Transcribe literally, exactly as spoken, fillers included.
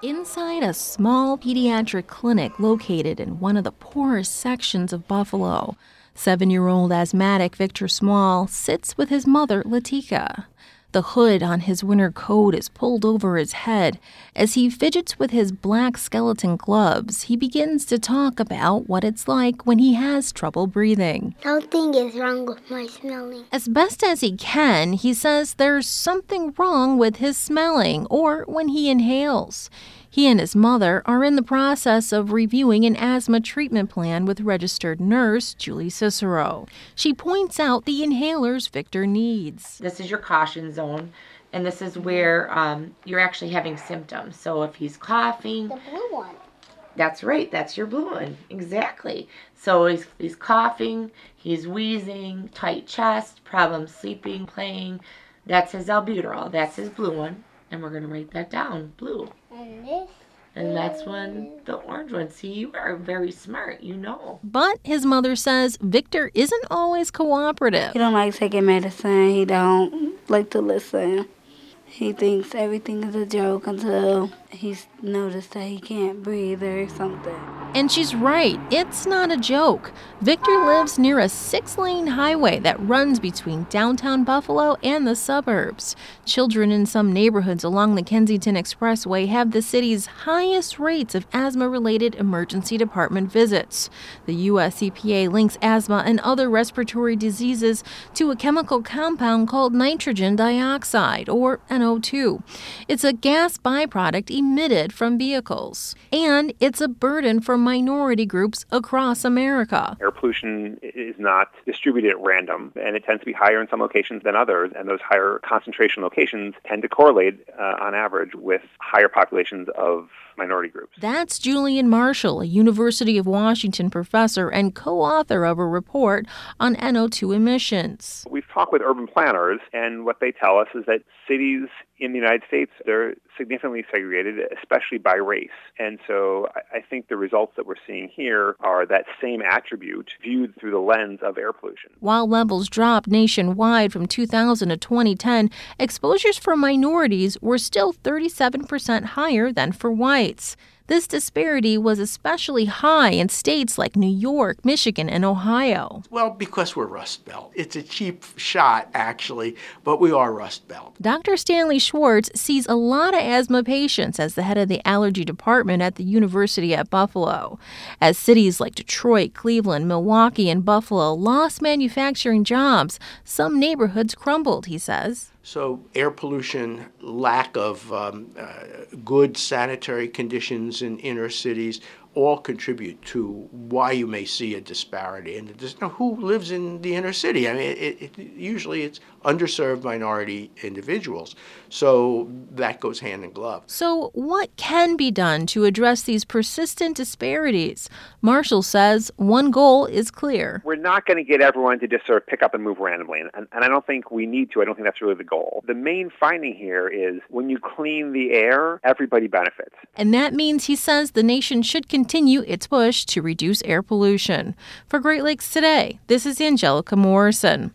Inside a small pediatric clinic located in one of the poorest sections of Buffalo, seven-year-old asthmatic Victor Small sits with his mother, Latika. The hood on his winter coat is pulled over his head. As he fidgets with his black skeleton gloves, he begins to talk about what it's like when he has trouble breathing. Something is wrong with my smelling. As best as he can, he says there's something wrong with his smelling or when he inhales. He and his mother are in the process of reviewing an asthma treatment plan with registered nurse Julie Cicero. She points out the inhalers Victor needs. This is your caution zone, and this is where um, you're actually having symptoms. So if he's coughing... The blue one. That's right, that's your blue one, exactly. So he's, he's coughing, he's wheezing, tight chest, problem sleeping, playing. That's his albuterol, that's his blue one. And we're going to write that down, blue. And this? And that's when the orange one. See, you are very smart, you know. But his mother says Victor isn't always cooperative. He don't like taking medicine. He don't like to listen. He thinks everything is a joke until he's noticed that he can't breathe or something. And she's right. It's not a joke. Victor lives near a six-lane highway that runs between downtown Buffalo and the suburbs. Children in some neighborhoods along the Kensington Expressway have the city's highest rates of asthma-related emergency department visits. The U S E P A links asthma and other respiratory diseases to a chemical compound called nitrogen dioxide, or N O two. It's a gas byproduct emitted from vehicles. And it's a burden for minority groups across America. Air pollution is not distributed at random, and it tends to be higher in some locations than others, and those higher concentration locations tend to correlate uh, on average with higher populations of minority groups. That's Julian Marshall, a University of Washington professor and co-author of a report on N O two emissions. We've talked with urban planners, and what they tell us is that cities in the United States, they're significantly segregated, especially by race. And so I think the results that we're seeing here are that same attribute viewed through the lens of air pollution. While levels dropped nationwide from two thousand to twenty ten, exposures for minorities were still thirty-seven percent higher than for whites. This disparity was especially high in states like New York, Michigan, and Ohio. Well, because we're Rust Belt. It's a cheap shot, actually, but we are Rust Belt. Doctor Stanley Schwartz sees a lot of asthma patients as the head of the allergy department at the University at Buffalo. As cities like Detroit, Cleveland, Milwaukee, and Buffalo lost manufacturing jobs, some neighborhoods crumbled, he says. So air pollution, lack of um, uh, good sanitary conditions in inner cities all contribute to why you may see a disparity. And there's no who lives in the inner city. I mean, it, it, usually it's underserved minority individuals. So that goes hand in glove. So what can be done to address these persistent disparities? Marshall says one goal is clear. We're not going to get everyone to just sort of pick up and move randomly, and, and I don't think we need to. I don't think that's really the goal. The main finding here is when you clean the air, everybody benefits. And that means, he says, the nation should continue its push to reduce air pollution. For Great Lakes Today, this is Angelica Morrison.